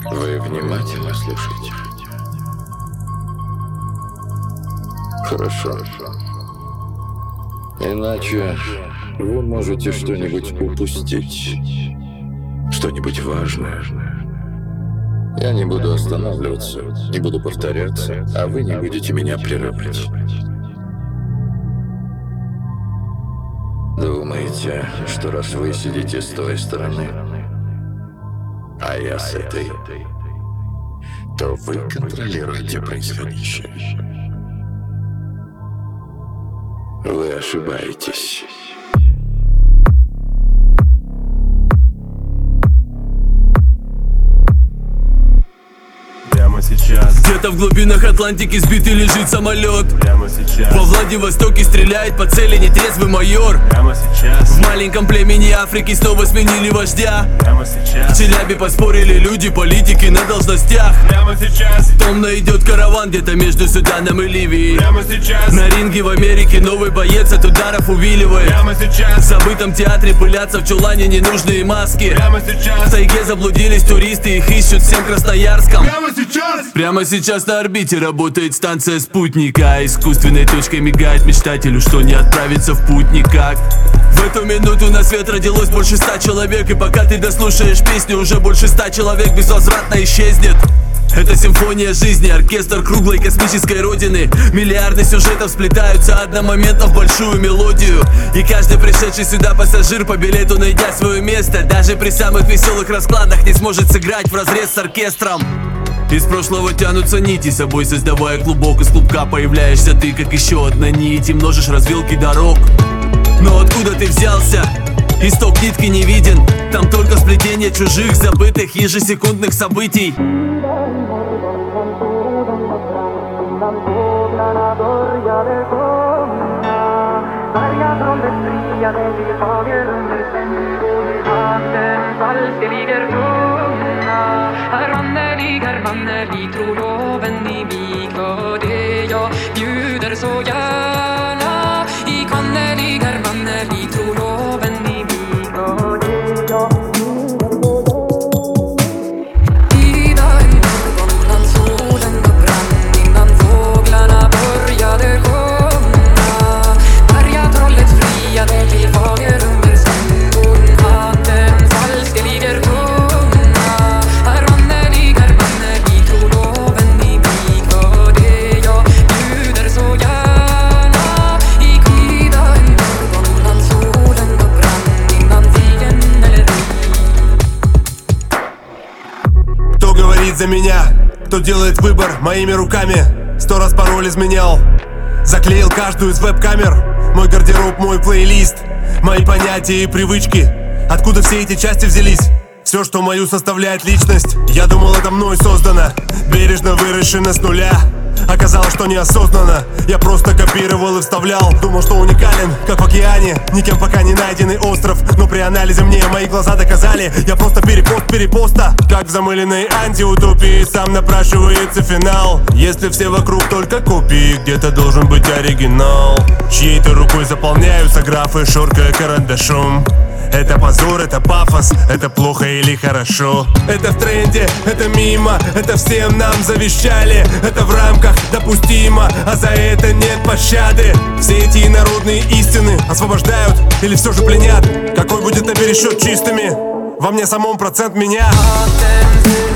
Вы внимательно слушаете? Хорошо. Иначе вы можете что-нибудь упустить. Что-нибудь важное. Я не буду останавливаться, не буду повторяться, а вы не будете меня прерывать. Думаете, что раз вы сидите с той стороны, а я с этой, то вы контролируете происходящее? Вы ошибаетесь. Где-то в глубинах Атлантики сбитый лежит самолет. Прямо сейчас. Во Владивостоке стреляет по цели нетрезвый майор. Прямо сейчас. В маленьком племени Африки снова сменили вождя. Прямо сейчас. В Челябе поспорили люди, политики на должностях. Прямо сейчас. Томно идет караван где-то между Суданом и Ливией. Прямо сейчас. На ринге в Америке новый боец от ударов увиливает. Прямо В сейчас. забытом театре пылятся в чулане ненужные маски. Прямо В сейчас. тайге заблудились туристы, их ищут всем Красноярском. Прямо сейчас. Прямо сейчас на орбите работает станция спутника. Искусственной точкой мигает мечтателю, что не отправится в путь никак. В эту минуту на свет родилось больше 100 человек. И пока ты дослушаешь песню, уже больше 100 человек безвозвратно исчезнет. Это симфония жизни, оркестр круглой космической родины. Миллиарды сюжетов сплетаются одномоментно в большую мелодию. И каждый пришедший сюда пассажир по билету, найдя свое место, даже при самых веселых раскладах не сможет сыграть вразрез с оркестром. Из прошлого тянутся нити, собой создавая клубок. Из клубка появляешься ты, как еще одна нить, и множишь развилки дорог. Но откуда ты взялся? Исток нитки не виден. Там только сплетение чужих, забытых ежесекундных событий. Vanlig tror loven i mig och det jag bjuder så gärna. I kvannerlig tror loven i mig och det jag bjuder så gärna. Ida en morgon när solen brann, innan fåglarna började sjunga. Bergatrollet friade till fager under stämbon, hatten falske ligger tunga. За меня, кто делает выбор моими руками. 100 раз пароль изменял, заклеил каждую из веб-камер. Мой гардероб, мой плейлист, мои понятия и привычки. Откуда все эти части взялись? Все, что мою составляет личность, я думал, это мной создано. Бережно выращено с нуля. Оказалось, что неосознанно я просто копировал и вставлял. Думал, что уникален, как в океане, никем пока не найденный остров. Но при анализе мне мои глаза доказали, я просто перепост перепоста. Как в замыленной антиутопии сам напрашивается финал. Если все вокруг только копии, где-то должен быть оригинал. Чьей-то рукой заполняются графы, шоркая карандашом. Это позор, это пафос, это плохо или хорошо. Это в тренде, это мимо, это всем нам завещали. Это в рамках допустимо, а за это нет пощады. Все эти инородные истины освобождают или все же пленят? Какой будет на пересчет чистыми? Во мне самом процент меня.